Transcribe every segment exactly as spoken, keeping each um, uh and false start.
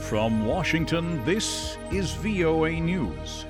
From Washington, this is V O A News.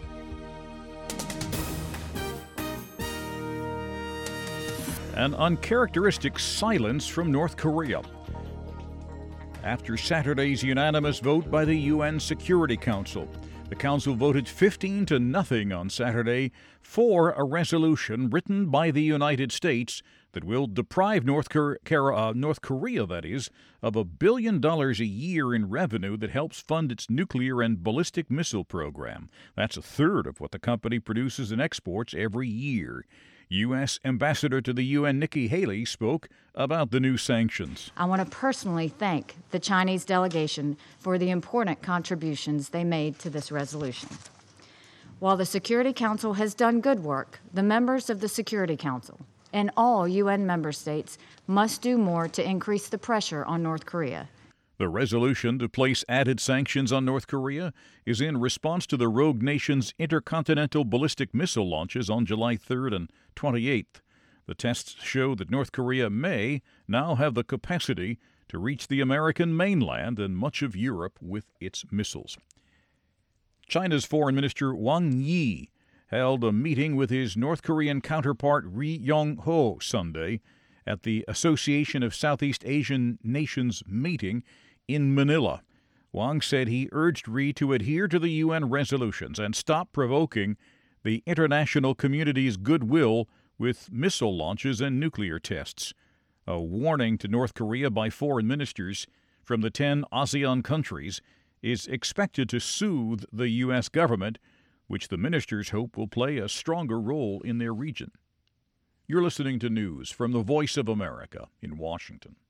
An uncharacteristic silence from North Korea after Saturday's unanimous vote by the U N Security Council. The Council voted fifteen to nothing on Saturday for a resolution written by the United States that will deprive North Korea, uh, North Korea, that is, of a billion dollars a year in revenue that helps fund its nuclear and ballistic missile program. That's a third of what the company produces and exports every year. U S. Ambassador to the U N Nikki Haley spoke about the new sanctions. I want to personally thank the Chinese delegation for the important contributions they made to this resolution. While the Security Council has done good work, the members of the Security Council and all U N member states must do more to increase the pressure on North Korea. The resolution to place added sanctions on North Korea is in response to the rogue nation's intercontinental ballistic missile launches on July third and twenty-eighth. The tests show that North Korea may now have the capacity to reach the American mainland and much of Europe with its missiles. China's Foreign Minister Wang Yi held a meeting with his North Korean counterpart Ri Yong-ho Sunday at the Association of Southeast Asian Nations meeting in Manila. Wang said he urged Ri to adhere to the U N resolutions and stop provoking the international community's goodwill with missile launches and nuclear tests. A warning to North Korea by foreign ministers from the ten ASEAN countries is expected to soothe the U S government, which the ministers hope will play a stronger role in their region. You're listening to news from the Voice of America in Washington.